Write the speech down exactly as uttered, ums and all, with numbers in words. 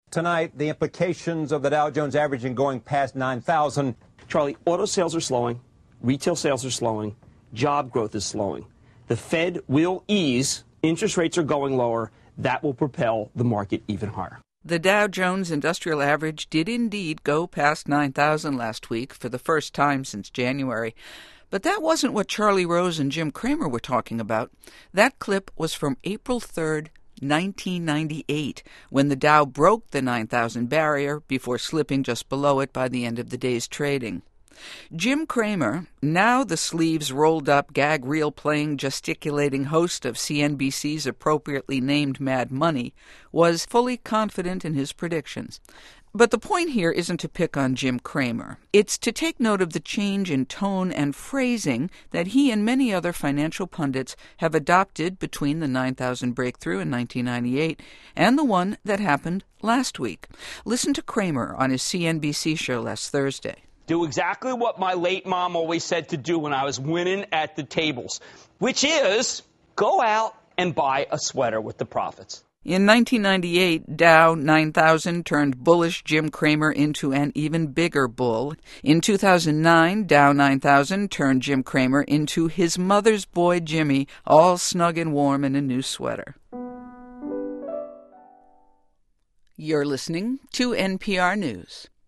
Tonight, the implications of the Dow Jones averaging going past nine thousand. Charlie, auto sales are slowing, retail sales are slowing, job growth is slowing. The Fed will ease, interest rates are going lower. That will propel the market even higher. The Dow Jones Industrial Average did indeed go past nine thousand last week for the first time since January. But that wasn't what Charlie Rose and Jim Cramer were talking about. That clip was from April third, nineteen ninety-eight, when the Dow broke the nine thousand barrier before slipping just below it by the end of the day's trading. Jim Cramer, now the sleeves-rolled-up, gag-reel-playing, gesticulating host of C N B C's appropriately named Mad Money, was fully confident in his predictions. But the point here isn't to pick on Jim Cramer. It's to take note of the change in tone and phrasing that he and many other financial pundits have adopted between the nine thousand breakthrough in nineteen ninety-eight and the one that happened last week. Listen to Cramer on his C N B C show last Thursday. Do exactly what my late mom always said to do when I was winning at the tables, which is go out and buy a sweater with the profits. In nineteen ninety-eight, Dow nine thousand turned bullish Jim Cramer into an even bigger bull. In two thousand nine, Dow nine thousand turned Jim Cramer into his mother's boy Jimmy, all snug and warm in a new sweater. You're listening to N P R News.